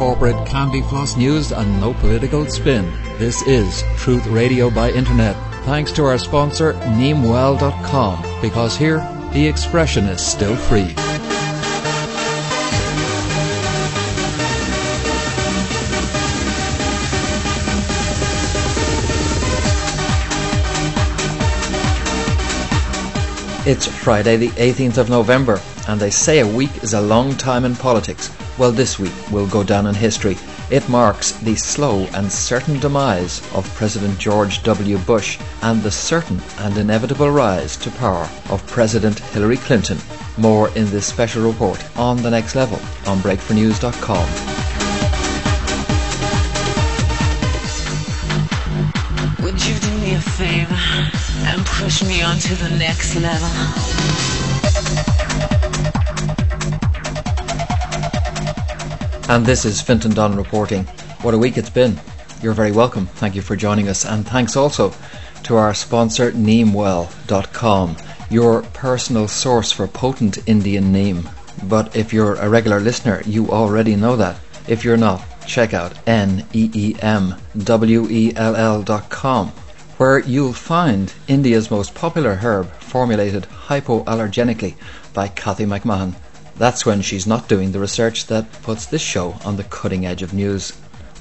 corporate candy floss news and no political spin. This is Truth Radio by Internet. Thanks to our sponsor, Neemwell.com, because here, the expression is still free. It's Friday the 18th of November, and they say a week is a long time in politics. Well, this week will go down in history. It marks the slow and certain demise of President George W. Bush and the certain and inevitable rise to power of President Hillary Clinton. More in this special report on The Next Level on breakfornews.com. Would you do me a favor and push me on to the next level? And this is Fintan Dunn reporting. What a week it's been. You're very welcome. Thank you for joining us. And thanks also to our sponsor, Neemwell.com, your personal source for potent Indian neem. But if you're a regular listener, you already know that. If you're not, check out Neemwell.com, where you'll find India's most popular herb formulated hypoallergenically by Kathy McMahon. That's when she's not doing the research that puts this show on the cutting edge of news.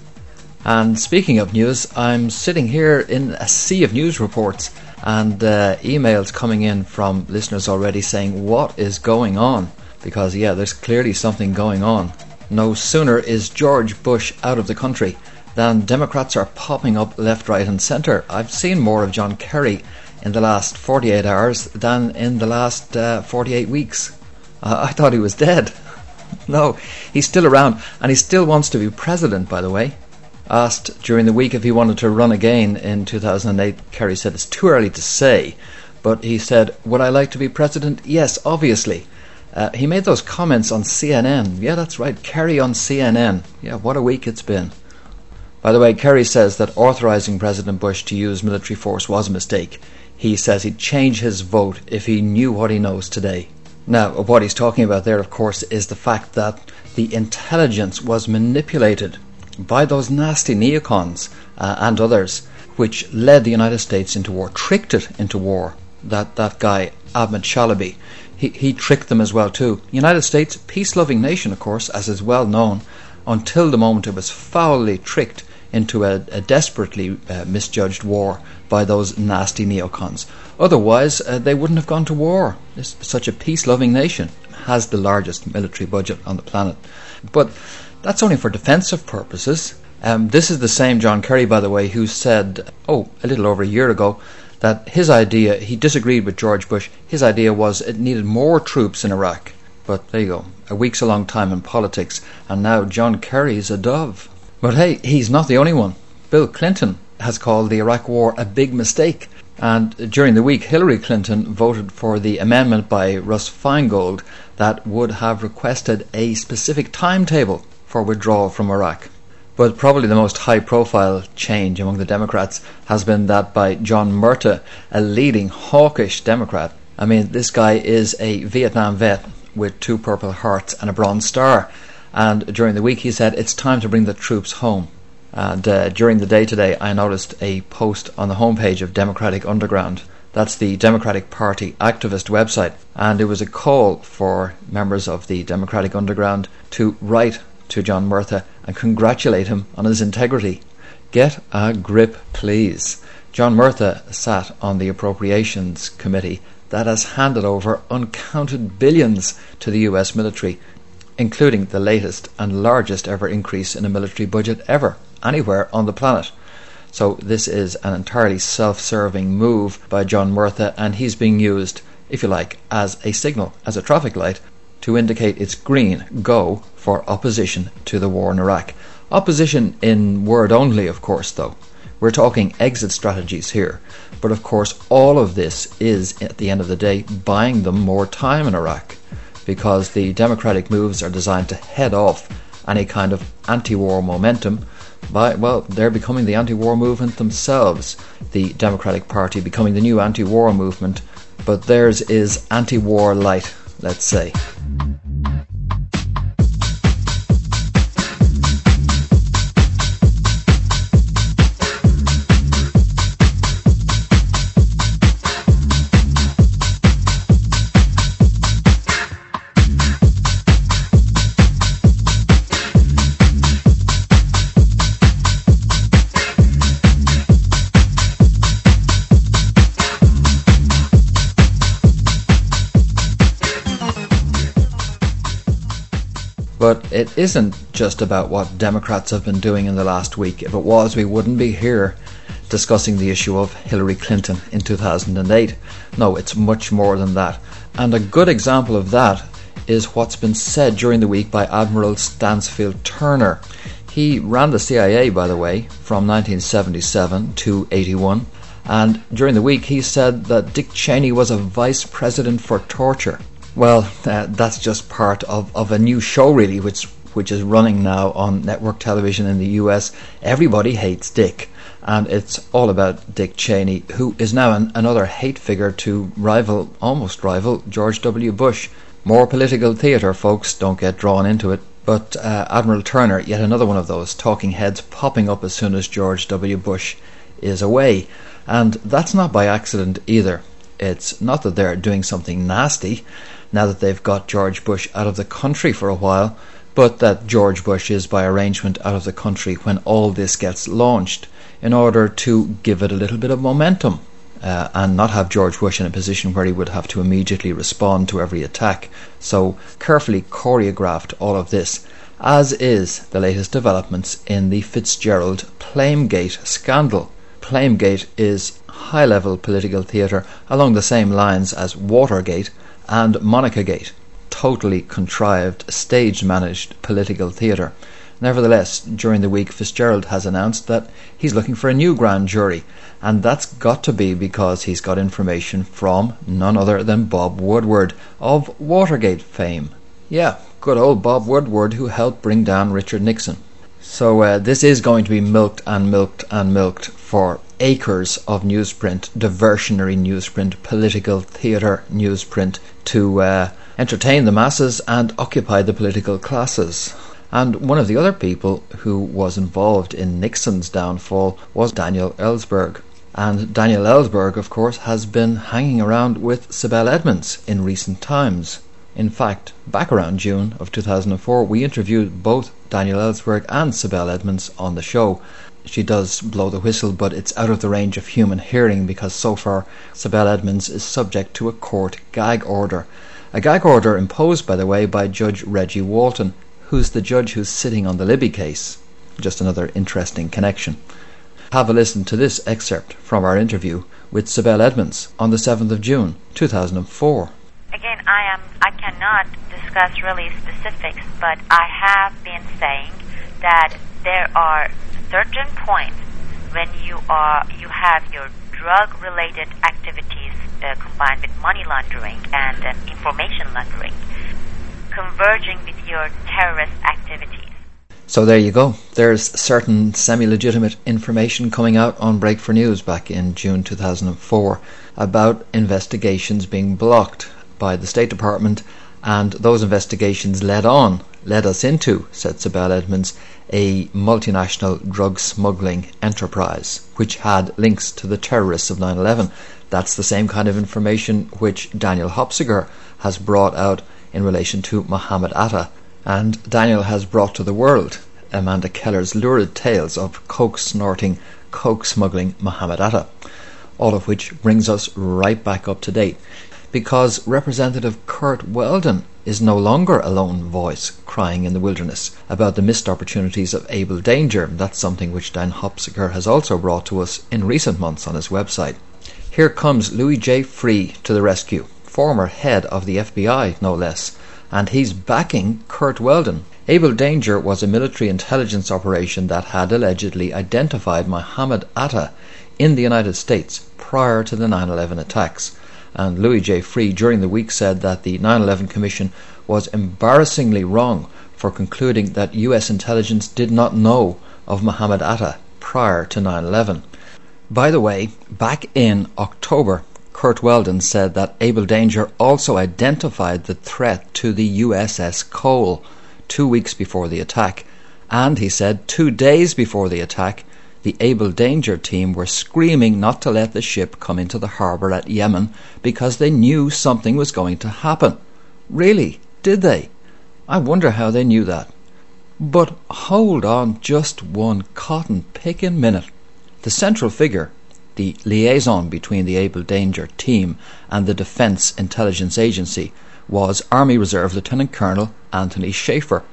And speaking of news, I'm sitting here in a sea of news reports and emails coming in from listeners already saying, what is going on? Because, yeah, there's clearly something going on. No sooner is George Bush out of the country than Democrats are popping up left, right and centre. I've seen more of John Kerry in the last 48 hours than in the last 48 weeks. I thought he was dead. No, he's still around, and he still wants to be president, by the way. Asked during the week if he wanted to run again in 2008, Kerry said it's too early to say, but he said, would I like to be president? Yes, obviously. He made those comments on CNN. Yeah, that's right, Kerry on CNN. Yeah, what a week it's been. By the way, Kerry says that authorising President Bush to use military force was a mistake. He says he'd change his vote if he knew what he knows today. Now, what he's talking about there, of course, is the fact that the intelligence was manipulated by those nasty neocons and others, which led the United States into war, tricked it into war. That guy, Ahmed Shalaby, he tricked them as well too. The United States, peace-loving nation, of course, as is well known, until the moment it was foully tricked into a desperately misjudged war by those nasty neocons. Otherwise, they wouldn't have gone to war. Such a peace-loving nation has the largest military budget on the planet. But that's only for defensive purposes. This is the same John Kerry, by the way, who said, a little over a year ago, that his idea, he disagreed with George Bush, his idea was it needed more troops in Iraq. But there you go, a week's a long time in politics, and now John Kerry's a dove. But hey, he's not the only one. Bill Clinton has called the Iraq war a big mistake. And during the week, Hillary Clinton voted for the amendment by Russ Feingold that would have requested a specific timetable for withdrawal from Iraq. But probably the most high-profile change among the Democrats has been that by John Murtagh, a leading hawkish Democrat. I mean, this guy is a Vietnam vet with 2 Purple Hearts and a Bronze Star. And during the week he said it's time to bring the troops home. And during the day today I noticed a post on the homepage of Democratic Underground. That's the Democratic Party activist website. And it was a call for members of the Democratic Underground to write to John Murtagh and congratulate him on his integrity. Get a grip, please. John Murtagh sat on the Appropriations Committee that has handed over uncounted billions to the US military, including the latest and largest ever increase in a military budget ever, anywhere on the planet. So this is an entirely self-serving move by John Murtagh, and he's being used, if you like, as a signal, as a traffic light, to indicate it's green, go, for opposition to the war in Iraq. Opposition in word only, of course, though. We're talking exit strategies here. But of course, all of this is, at the end of the day, buying them more time in Iraq, because the democratic moves are designed to head off any kind of anti-war momentum by, well, they're becoming the anti-war movement themselves, the Democratic Party becoming the new anti-war movement, but theirs is anti-war light, let's say. But it isn't just about what Democrats have been doing in the last week. If it was, we wouldn't be here discussing the issue of Hillary Clinton in 2008. No, it's much more than that. And a good example of that is what's been said during the week by Admiral Stansfield Turner. He ran the CIA, by the way, from 1977 to 81. And during the week he said that Dick Cheney was a vice president for torture. Well, that's just part of a new show, really, which is running now on network television in the US. Everybody hates Dick, and it's all about Dick Cheney, who is now another hate figure to almost rival George W. Bush. More political theatre, folks, don't get drawn into it. But Admiral Turner, yet another one of those talking heads popping up as soon as George W. Bush is away. And that's not by accident either. It's not that they're doing something nasty now that they've got George Bush out of the country for a while, but that George Bush is by arrangement out of the country when all this gets launched, in order to give it a little bit of momentum and not have George Bush in a position where he would have to immediately respond to every attack. So carefully choreographed, all of this, as is the latest developments in the Fitzgerald Plamegate scandal. Plamegate is high-level political theatre along the same lines as Watergate and Monicagate, totally contrived, stage-managed political theatre. Nevertheless, during the week, Fitzgerald has announced that he's looking for a new grand jury, and that's got to be because he's got information from none other than Bob Woodward of Watergate fame. Yeah, good old Bob Woodward, who helped bring down Richard Nixon. So this is going to be milked and milked and milked for acres of newsprint, diversionary newsprint, political theatre newsprint, to entertain the masses and occupy the political classes. And one of the other people who was involved in Nixon's downfall was Daniel Ellsberg. And Daniel Ellsberg, of course, has been hanging around with Sibel Edmonds in recent times. In fact, back around June of 2004, we interviewed both Daniel Ellsberg and Sibel Edmonds on the show. She does blow the whistle, but it's out of the range of human hearing because so far Sibel Edmonds is subject to a court gag order. A gag order imposed, by the way, by Judge Reggie Walton, who's the judge who's sitting on the Libby case. Just another interesting connection. Have a listen to this excerpt from our interview with Sibel Edmonds on the 7th of June 2004. Again, I cannot discuss really specifics, but I have been saying that there are certain points when you have your drug-related activities combined with money laundering and information laundering converging with your terrorist activities. So there you go. There's certain semi-legitimate information coming out on Break for News back in June 2004 about investigations being blocked by the State Department, and those investigations led us into, said Sibel Edmonds, a multinational drug smuggling enterprise which had links to the terrorists of 9/11. That's the same kind of information which Daniel Hopsiger has brought out in relation to Mohammed Atta, and Daniel has brought to the world Amanda Keller's lurid tales of coke-snorting, coke-smuggling Mohammed Atta, all of which brings us right back up to date, because Representative Curt Weldon is no longer a lone voice crying in the wilderness about the missed opportunities of Abel Danger. That's something which Dan Hopsiger has also brought to us in recent months on his website. Here comes Louis J. Freeh to the rescue, former head of the FBI, no less, and he's backing Curt Weldon. Abel Danger was a military intelligence operation that had allegedly identified Mohammed Atta in the United States prior to the 9/11 attacks. And Louis J. Freeh during the week said that the 9/11 Commission was embarrassingly wrong for concluding that US intelligence did not know of Mohammed Atta prior to 9/11. By the way, back in October, Curt Weldon said that Abel Danger also identified the threat to the USS Cole 2 weeks before the attack, and he said 2 days before the attack the Abel Danger team were screaming not to let the ship come into the harbour at Yemen because they knew something was going to happen. Really? Did they? I wonder how they knew that. But hold on just one cotton-picking minute. The central figure, the liaison between the Abel Danger team and the Defence Intelligence Agency, was Army Reserve Lieutenant Colonel Anthony Schaefer.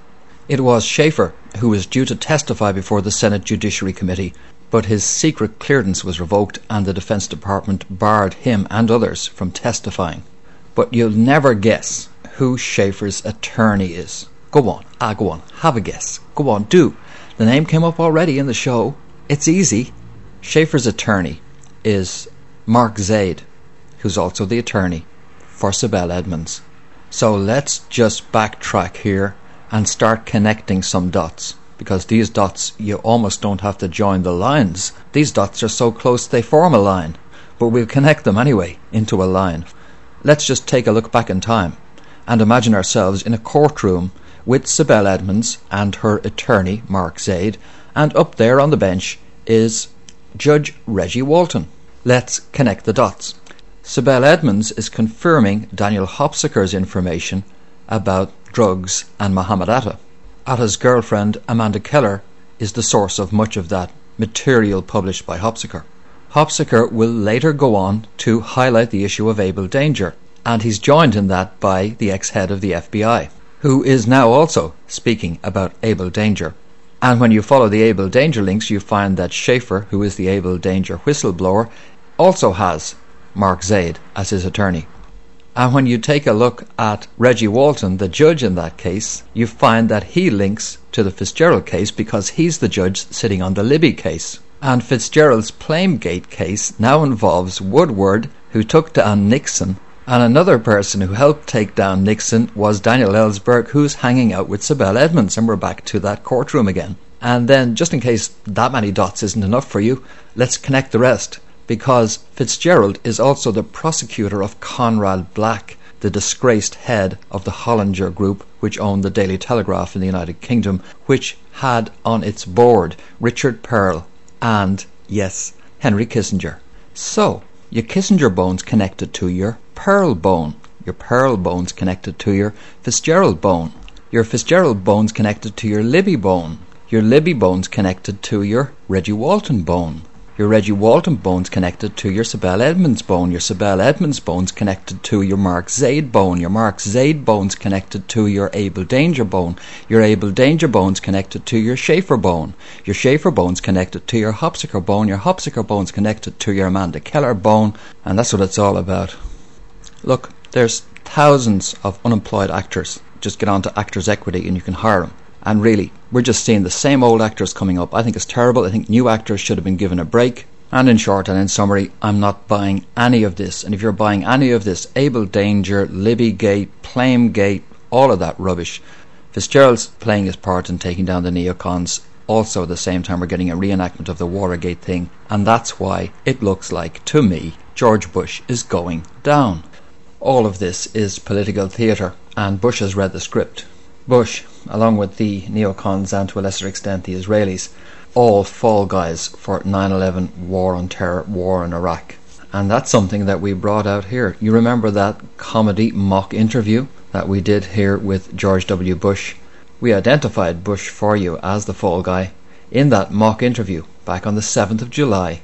It was Schaefer who was due to testify before the Senate Judiciary Committee, but his secret clearance was revoked and the Defence Department barred him and others from testifying. But you'll never guess who Schaefer's attorney is. Go on, have a guess. Go on, do. The name came up already in the show. It's easy. Schaefer's attorney is Mark Zaid, who's also the attorney for Sibel Edmonds. So let's just backtrack here and start connecting some dots, because these dots, you almost don't have to join the lines. These dots are so close they form a line, but we'll connect them anyway into a line. Let's just take a look back in time and imagine ourselves in a courtroom with Sibel Edmonds and her attorney, Mark Zaid, and up there on the bench is Judge Reggie Walton. Let's connect the dots. Sibel Edmonds is confirming Daniel Hopsicker's information about drugs and Muhammad Atta. Atta's girlfriend, Amanda Keller, is the source of much of that material published by Hopsicker. Hopsicker will later go on to highlight the issue of Abel Danger, and he's joined in that by the ex-head of the FBI, who is now also speaking about Abel Danger. And when you follow the Abel Danger links, you find that Schaefer, who is the Abel Danger whistleblower, also has Mark Zaid as his attorney. And when you take a look at Reggie Walton, the judge in that case, you find that he links to the Fitzgerald case because he's the judge sitting on the Libby case. And Fitzgerald's Plamegate case now involves Woodward, who took down Nixon, and another person who helped take down Nixon was Daniel Ellsberg, who's hanging out with Sibel Edmonds, and we're back to that courtroom again. And then, just in case that many dots isn't enough for you, let's connect the rest. Because Fitzgerald is also the prosecutor of Conrad Black, the disgraced head of the Hollinger Group, which owned the Daily Telegraph in the United Kingdom, which had on its board Richard Pearl and, yes, Henry Kissinger. So, your Kissinger bone's connected to your Pearl bone. Your Pearl bone's connected to your Fitzgerald bone. Your Fitzgerald bone's connected to your Libby bone. Your Libby bone's connected to your Reggie Walton bone. Your Reggie Walton bone's connected to your Sibel Edmonds bone. Your Sibel Edmonds bone's connected to your Mark Zaid bone. Your Mark Zaid bone's connected to your Abel Danger bone. Your Abel Danger bone's connected to your Schaefer bone. Your Schaefer bone's connected to your Hopsicker bone. Your Hopsicker bone's connected to your Amanda Keller bone. And that's what it's all about. Look, there's thousands of unemployed actors. Just get on to Actors Equity and you can hire them. And really, we're just seeing the same old actors coming up. I think it's terrible. I think new actors should have been given a break. And in short and in summary, I'm not buying any of this. And if you're buying any of this Abel Danger, Libbygate, Plamegate, all of that rubbish, Fitzgerald's playing his part in taking down the neocons. Also at the same time, we're getting a reenactment of the Watergate thing. And that's why it looks like, to me, George Bush is going down. All of this is political theatre, and Bush has read the script. Bush, along with the neocons and to a lesser extent the Israelis, all fall guys for 9/11, war on terror, war in Iraq. And that's something that we brought out here. You remember that comedy mock interview that we did here with George W. Bush? We identified Bush for you as the fall guy in that mock interview back on the 7th of July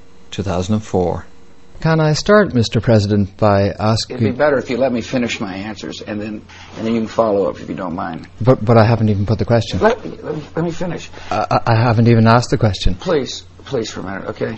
2004. Can I start, Mr. President, by asking... It'd be better if you let me finish my answers, and then you can follow up if you don't mind. But I haven't even put the question. Let me finish. I haven't even asked the question. Please for a minute, okay?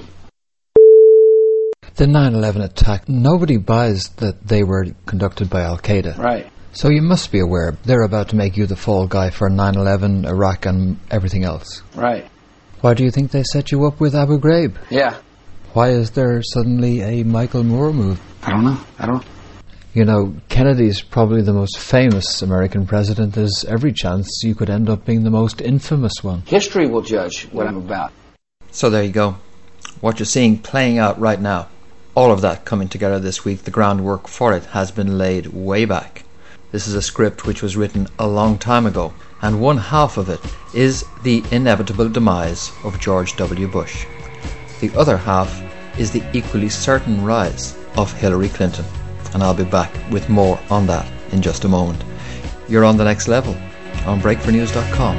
The 9/11 attack, nobody buys that they were conducted by Al-Qaeda. Right. So you must be aware they're about to make you the fall guy for 9/11, Iraq, and everything else. Right. Why do you think they set you up with Abu Ghraib? Yeah. Why is there suddenly a Michael Moore move? I don't know. You know, Kennedy's probably the most famous American president. There's every chance you could end up being the most infamous one. History will judge what I'm about. So there you go. What you're seeing playing out right now, all of that coming together this week, the groundwork for it has been laid way back. This is a script which was written a long time ago, and one half of it is the inevitable demise of George W. Bush. The other half is the equally certain rise of Hillary Clinton. And I'll be back with more on that in just a moment. You're on The Next Level on breakfornews.com.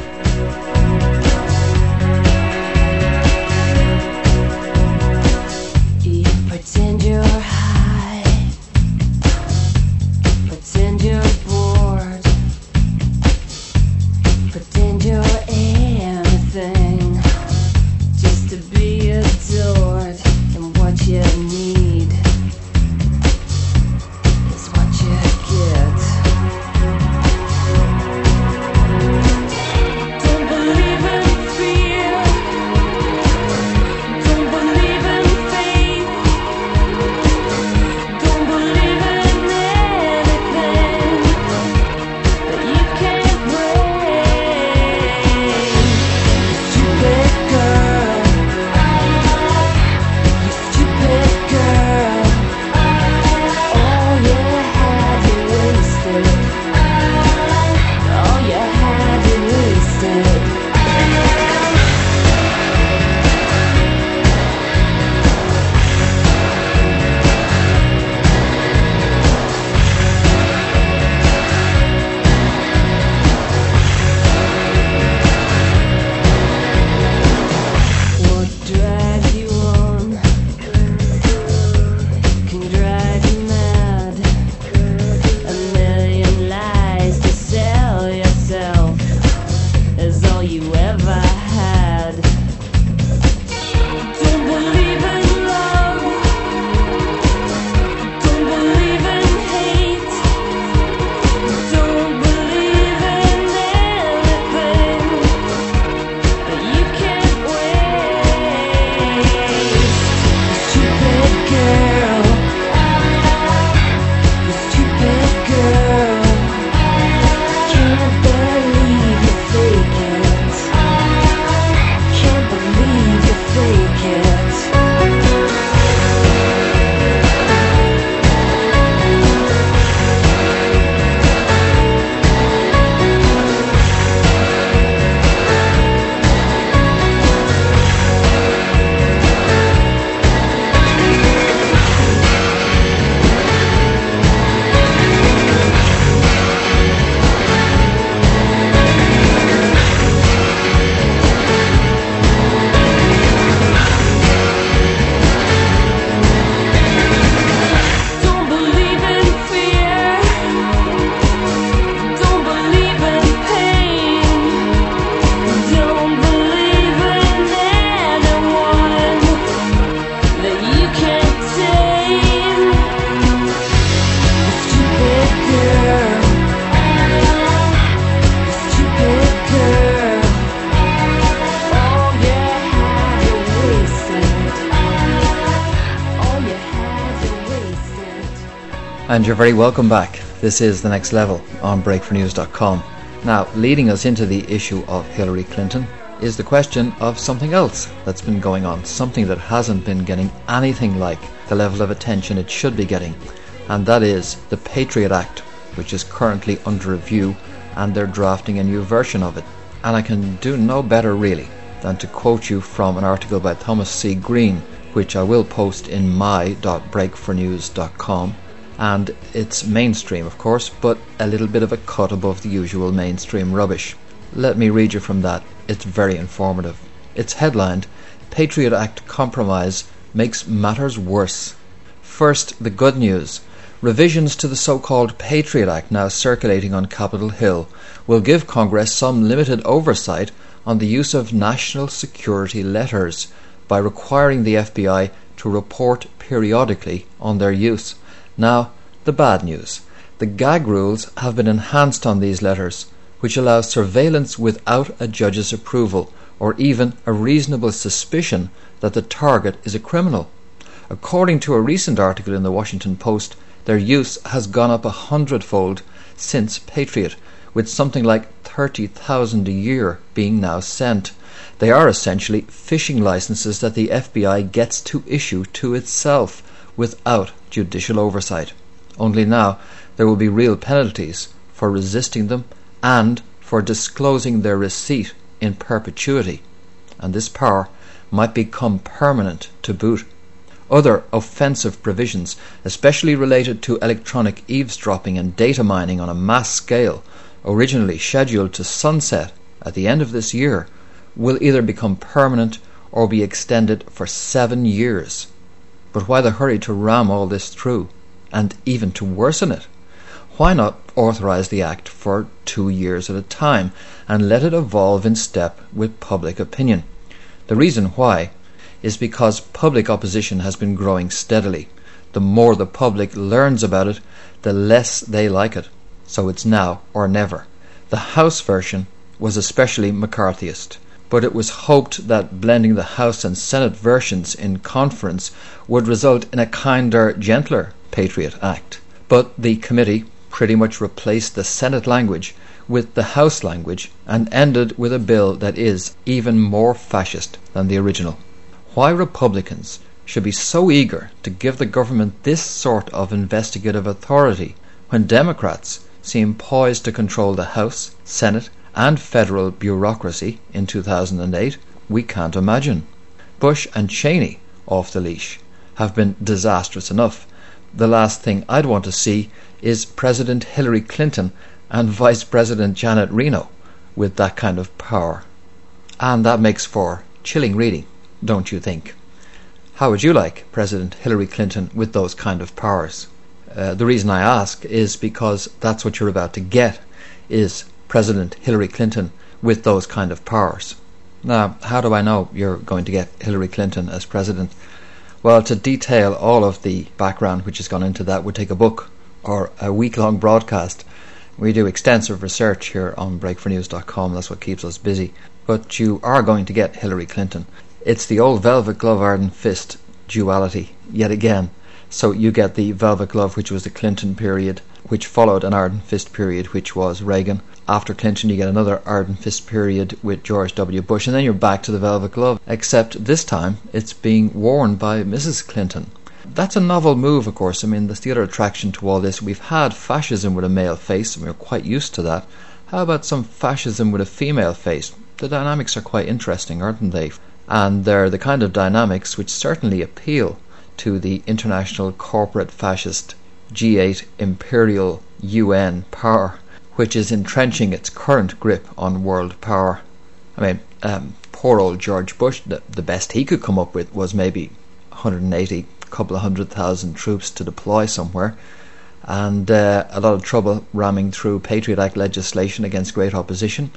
You pretend you're high, pretend you're bored, pretend you're And you're very welcome back. This is The Next Level on breakfornews.com. Now, leading us into the issue of Hillary Clinton is the question of something else that's been going on, something that hasn't been getting anything like the level of attention it should be getting, and that is the Patriot Act, which is currently under review, and they're drafting a new version of it. And I can do no better really than to quote you from an article by Thomas C. Green, which I will post in my.breakfornews.com. And it's mainstream, of course, but a little bit of a cut above the usual mainstream rubbish. Let me read you from that. It's very informative. It's headlined, Patriot Act Compromise Makes Matters Worse. First, the good news. Revisions to the so-called Patriot Act, now circulating on Capitol Hill, will give Congress some limited oversight on the use of national security letters by requiring the FBI to report periodically on their use. Now, the bad news. The gag rules have been enhanced on these letters, which allow surveillance without a judge's approval or even a reasonable suspicion that the target is a criminal. According to a recent article in the Washington Post, their use has gone up 100-fold since Patriot, with something like 30,000 a year being now sent. They are essentially phishing licenses that the FBI gets to issue to itself without judicial oversight. Only now there will be real penalties for resisting them and for disclosing their receipt in perpetuity, and this power might become permanent to boot. Other offensive provisions, especially related to electronic eavesdropping and data mining on a mass scale, originally scheduled to sunset at the end of this year, will either become permanent or be extended for 7 years. But why the hurry to ram all this through, and even to worsen it? Why not authorize the act for 2 years at a time and let it evolve in step with public opinion? The reason why is because public opposition has been growing steadily. The more the public learns about it, the less they like it. So it's now or never. The House version was especially McCarthyist, but it was hoped that blending the House and Senate versions in conference would result in a kinder, gentler Patriot Act. But the committee pretty much replaced the Senate language with the House language and ended with a bill that is even more fascist than the original. Why Republicans should be so eager to give the government this sort of investigative authority when Democrats seem poised to control the House, Senate and federal bureaucracy in 2008, we can't imagine. Bush and Cheney, off the leash, have been disastrous enough. The last thing I'd want to see is President Hillary Clinton and Vice President Janet Reno with that kind of power. And that makes for chilling reading, don't you think? How would you like President Hillary Clinton with those kind of powers? The reason I ask is because that's what you're about to get, is President Hillary Clinton with those kind of powers. Now, how do I know you're going to get Hillary Clinton as president? Well, to detail all of the background which has gone into that would take a book or a week-long broadcast. We do extensive research here on breakfornews.com. That's what keeps us busy. But you are going to get Hillary Clinton. It's the old velvet glove Ardent Fist duality yet again. So you get the velvet glove, which was the Clinton period, which followed an Ardent Fist period, which was Reagan. After Clinton, you get another Ardent Fist period with George W. Bush, and then you're back to the velvet glove, except this time it's being worn by Mrs. Clinton. That's a novel move, of course. I mean, that's the other attraction to all this. We've had fascism with a male face, and we're quite used to that. How about some fascism with a female face? The dynamics are quite interesting, aren't they? And they're the kind of dynamics which certainly appeal to the international corporate fascist G8 imperial UN power, which is entrenching its current grip on world power. I mean, poor old George Bush, the best he could come up with was maybe 180, couple of 100,000 troops to deploy somewhere, and a lot of trouble ramming through Patriot Act legislation against great opposition.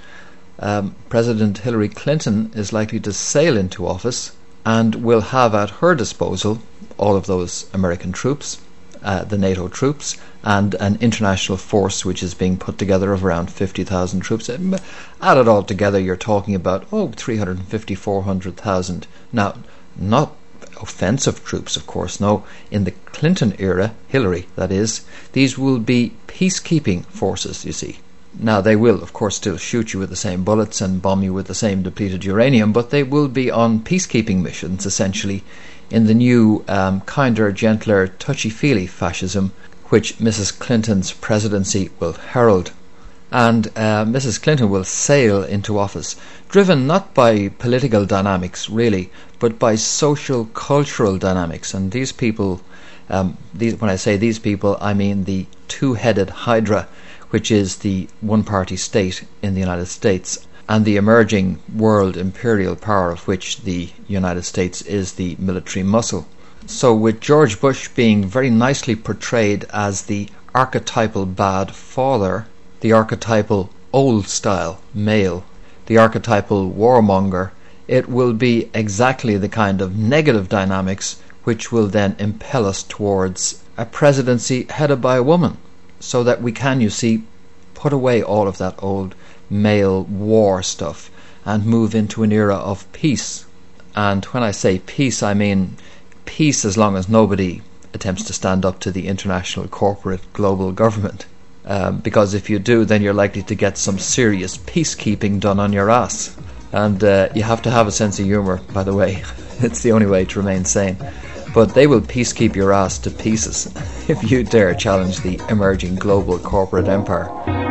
President Hillary Clinton is likely to sail into office and will have at her disposal all of those American troops, the NATO troops, and an international force which is being put together of around 50,000 troops. Add it all together, you're talking about 350, 400,000. Now, not offensive troops, of course. No, in the Clinton era, Hillary, that is, these will be peacekeeping forces, you see. Now, they will, of course, still shoot you with the same bullets and bomb you with the same depleted uranium, but they will be on peacekeeping missions, essentially, in the new, kinder, gentler, touchy-feely fascism which Mrs. Clinton's presidency will herald. And Mrs. Clinton will sail into office, driven not by political dynamics, really, but by social, cultural dynamics. And these people, when I say these people, I mean the two-headed Hydra, which is the one-party state in the United States, and the emerging world imperial power of which the United States is the military muscle. So with George Bush being very nicely portrayed as the archetypal bad father, the archetypal old-style male, the archetypal warmonger, it will be exactly the kind of negative dynamics which will then impel us towards a presidency headed by a woman, so that we can, you see, put away all of that old male war stuff and move into an era of peace. And when I say peace, I mean peace as long as nobody attempts to stand up to the international corporate global government. Because if you do, then you're likely to get some serious peacekeeping done on your ass. And you have to have a sense of humour, by the way. It's the only way to remain sane. But they will peacekeep your ass to pieces if you dare challenge the emerging global corporate empire.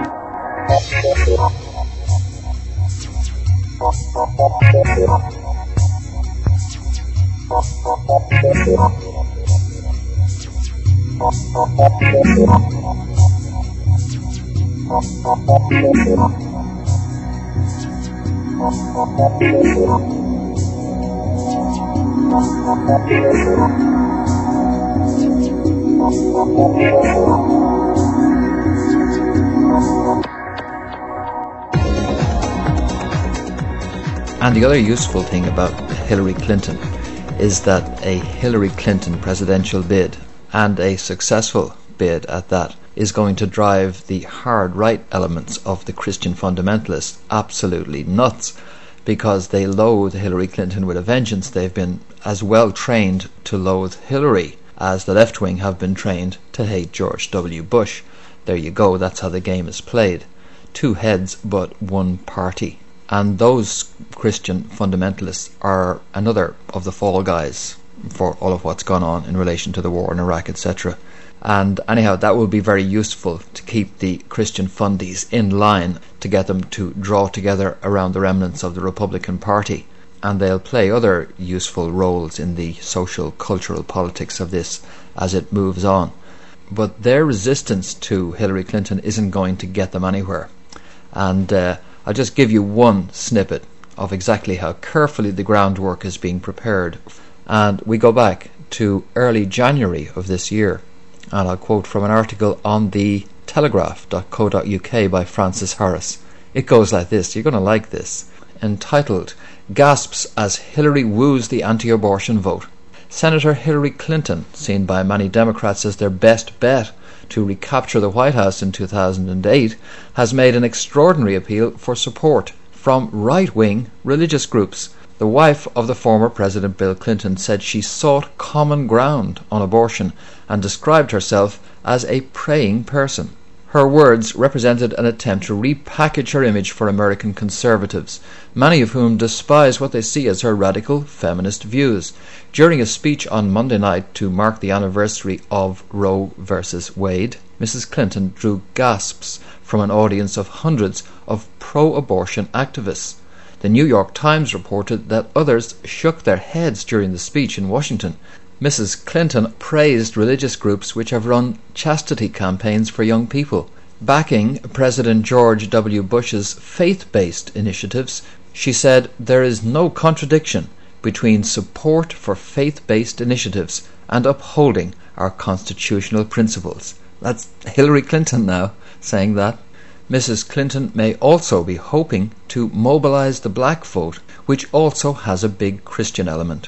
And the other useful thing about Hillary Clinton is that a Hillary Clinton presidential bid, and a successful bid at that, is going to drive the hard right elements of the Christian fundamentalists absolutely nuts, because they loathe Hillary Clinton with a vengeance. They've been as well trained to loathe Hillary as the left wing have been trained to hate George W. Bush. There you go, that's how the game is played. Two heads but one party. And those Christian fundamentalists are another of the fall guys for all of what's gone on in relation to the war in Iraq, etc. And anyhow, that will be very useful to keep the Christian fundies in line, to get them to draw together around the remnants of the Republican Party. And they'll play other useful roles in the social, cultural politics of this as it moves on. But their resistance to Hillary Clinton isn't going to get them anywhere. And I'll just give you one snippet of exactly how carefully the groundwork is being prepared. And we go back to early January of this year. And I'll quote from an article on the telegraph.co.uk by Francis Harris. It goes like this, you're going to like this. Entitled, "Gasps as Hillary Woos the Anti-Abortion Vote." Senator Hillary Clinton, seen by many Democrats as their best bet to recapture the White House in 2008, has made an extraordinary appeal for support from right-wing religious groups. The wife of the former President Bill Clinton said she sought common ground on abortion and described herself as a praying person. Her words represented an attempt to repackage her image for American conservatives, many of whom despise what they see as her radical feminist views. During a speech on Monday night to mark the anniversary of Roe versus Wade, Mrs. Clinton drew gasps from an audience of hundreds of pro-abortion activists. The New York Times reported that others shook their heads during the speech in Washington. Mrs. Clinton praised religious groups which have run chastity campaigns for young people. Backing President George W. Bush's faith-based initiatives, she said there is no contradiction between support for faith-based initiatives and upholding our constitutional principles. That's Hillary Clinton now saying that. Mrs. Clinton may also be hoping to mobilize the black vote, which also has a big Christian element.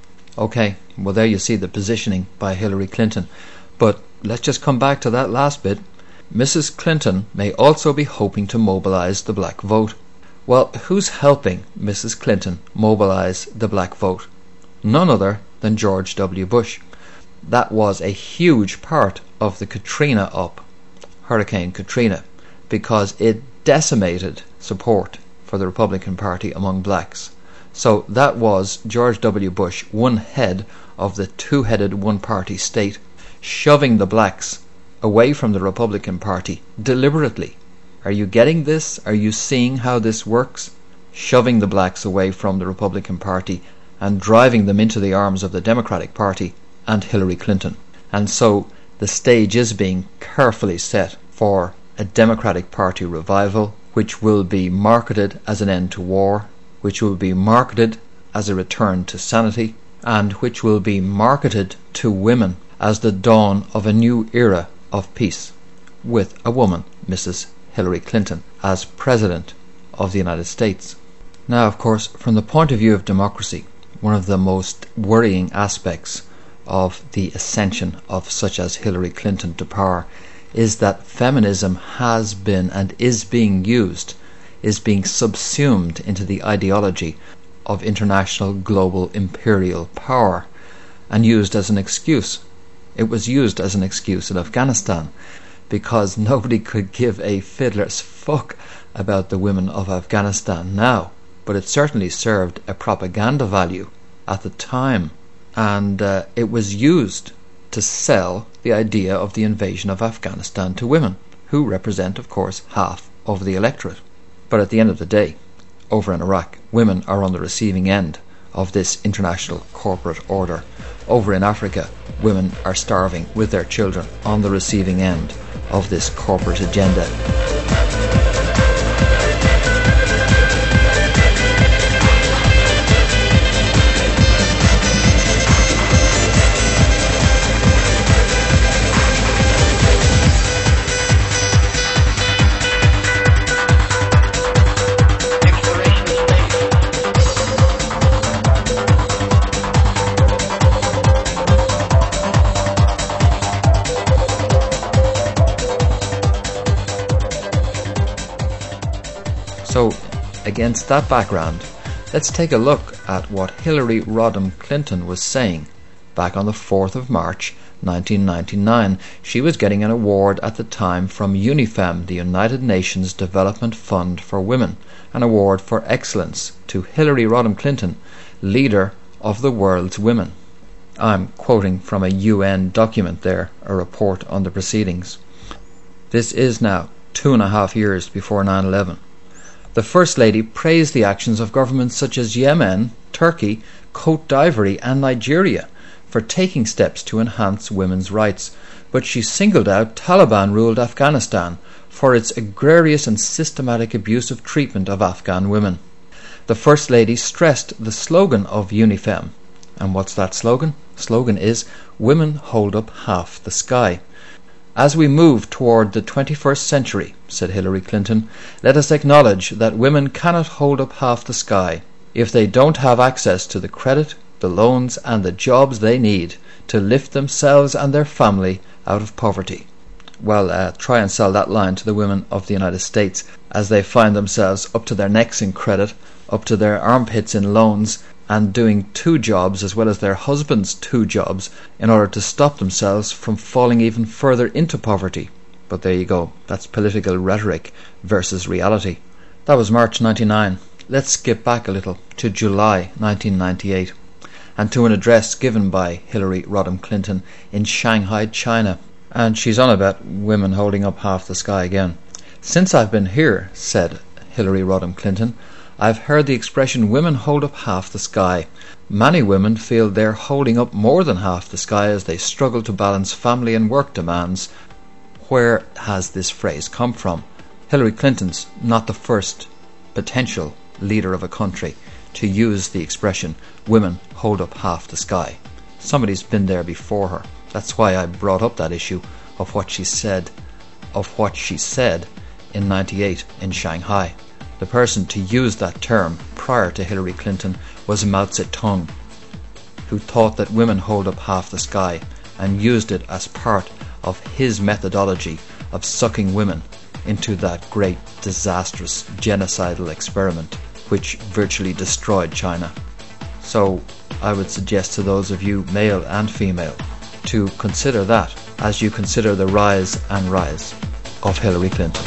Okay, well there you see the positioning by Hillary Clinton. But let's just come back to that last bit. Mrs. Clinton may also be hoping to mobilize the black vote. Well, who's helping Mrs. Clinton mobilize the black vote? none other than George W. Bush. That was a huge part of the Hurricane Katrina, because it decimated support for the Republican Party among blacks. So that was George W. Bush, one head of the two-headed one-party state, shoving the blacks away from the Republican Party deliberately. Are you getting this? Are you seeing how this works? Shoving the blacks away from the Republican Party and driving them into the arms of the Democratic Party and Hillary Clinton. And so the stage is being carefully set for a Democratic Party revival, which will be marketed as an end to war, which will be marketed as a return to sanity, and which will be marketed to women as the dawn of a new era of peace, with a woman, Mrs. Hillary Clinton, as President of the United States. Now, of course, from the point of view of democracy, one of the most worrying aspects of the ascension of such as Hillary Clinton to power is that feminism has been and is being subsumed into the ideology of international global imperial power and used as an excuse. It was used as an excuse in Afghanistan because nobody could give a fiddler's fuck about the women of Afghanistan now, but it certainly served a propaganda value at the time, and it was used to sell the idea of the invasion of Afghanistan to women, who represent, of course, half of the electorate. But at the end of the day, over in Iraq, women are on the receiving end of this international corporate order. Over in Africa, women are starving with their children on the receiving end of this corporate agenda. So, against that background, let's take a look at what Hillary Rodham Clinton was saying back on the 4th of March 1999. She was getting an award at the time from UNIFEM, the United Nations Development Fund for Women, an award for excellence to Hillary Rodham Clinton, leader of the world's women. I'm quoting from a UN document there, a report on the proceedings. This is now 2.5 years before 9/11. The First Lady praised the actions of governments such as Yemen, Turkey, Côte d'Ivoire and Nigeria for taking steps to enhance women's rights, but she singled out Taliban-ruled Afghanistan for its egregious and systematic abusive treatment of Afghan women. The First Lady stressed the slogan of UNIFEM. And what's that slogan? Slogan is, "Women hold up half the sky." As we move toward the 21st century, said Hillary Clinton, let us acknowledge that women cannot hold up half the sky if they don't have access to the credit, the loans and the jobs they need to lift themselves and their family out of poverty. Well, try and sell that line to the women of the United States as they find themselves up to their necks in credit, up to their armpits in loans, and doing 2 jobs as well as their husbands' 2 jobs in order to stop themselves from falling even further into poverty. But there you go, that's political rhetoric versus reality. That was March 99. Let's skip back a little to July 1998 and to an address given by Hillary Rodham Clinton in Shanghai, China. And she's on about women holding up half the sky again. "Since I've been here," said Hillary Rodham Clinton, "I've heard the expression women hold up half the sky. Many women feel they're holding up more than half the sky as they struggle to balance family and work demands." Where has this phrase come from? Hillary Clinton's not the first potential leader of a country to use the expression women hold up half the sky. Somebody's been there before her. That's why I brought up that issue of what she said in 98 in Shanghai. The person to use that term prior to Hillary Clinton was Mao Zedong, who thought that women hold up half the sky and used it as part of his methodology of sucking women into that great disastrous genocidal experiment which virtually destroyed China. So I would suggest to those of you, male and female, to consider that as you consider the rise of Hillary Clinton.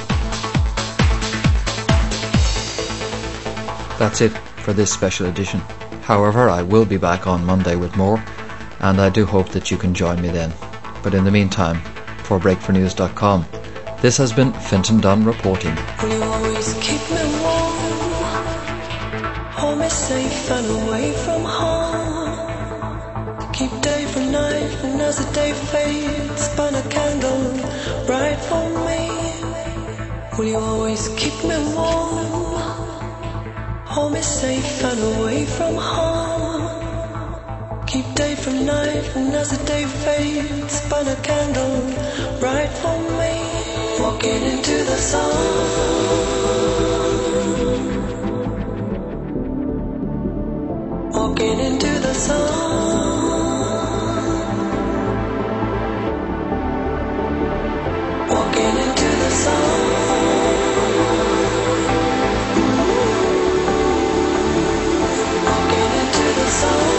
That's it for this special edition. However, I will be back on Monday with more, and I do hope that you can join me then. But in the meantime, for breakfornews.com, this has been Fintan Dunn reporting. Will you always keep me warm? Hold me safe and away from harm. Keep day from night, and as the day fades, burn a candle bright for me. Will you always keep me warm? Hold me safe and away from harm. Keep day from night, and as the day fades, burn a candle bright for me. Walking into the sun, walking into the sun, walking into the sun, walking into the sun.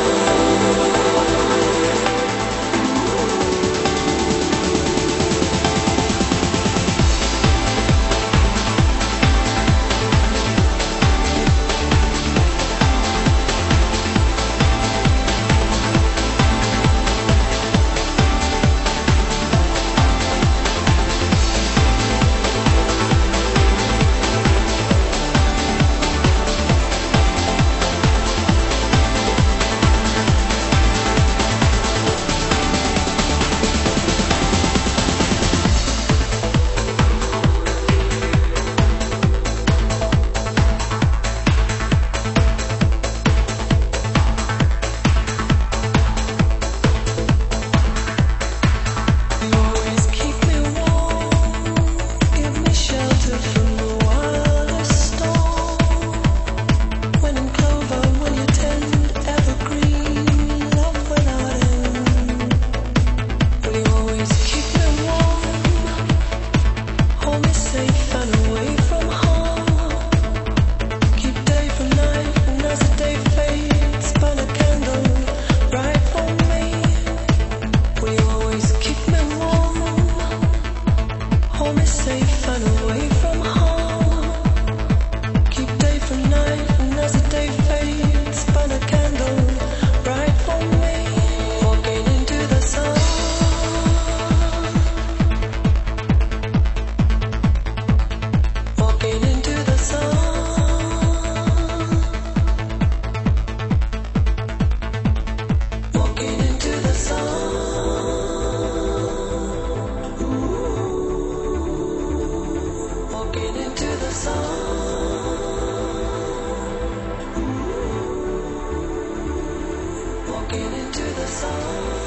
Walking into the sun.